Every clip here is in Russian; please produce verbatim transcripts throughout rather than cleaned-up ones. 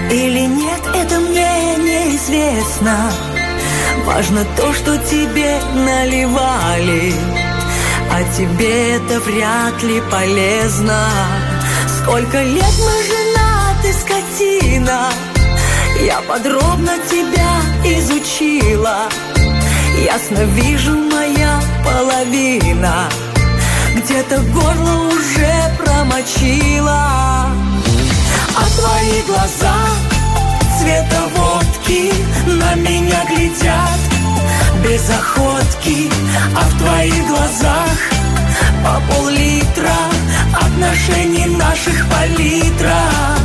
или нет, это мне неизвестно. Важно то, что тебе наливали, а тебе это вряд ли полезно. Сколько лет мы женаты, скотина, я подробно тебя изучила. Ясно вижу, моя половина где-то горло уже промочила. А твои глаза цвета водки на меня глядят без охотки. А в твоих глазах по пол-литра отношений наших палитра.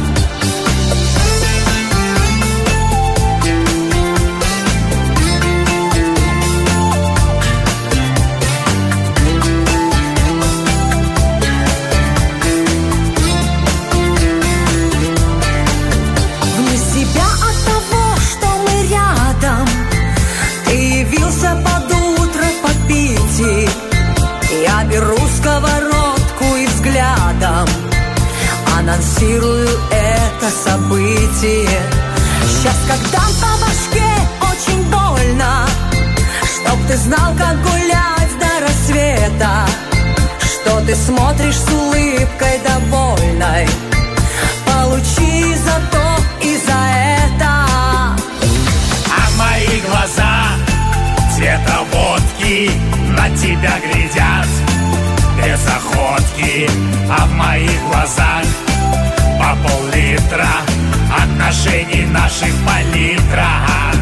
Я беру сковородку и взглядом анонсирую это событие. Сейчас, когда по башке очень больно, чтоб ты знал, как гулять до рассвета, что ты смотришь с улыбкой довольной. Получи за то и за это. А мои глаза цвета водки на тебя глядят без охотки. А в моих глазах по пол-литра отношений наших палитра.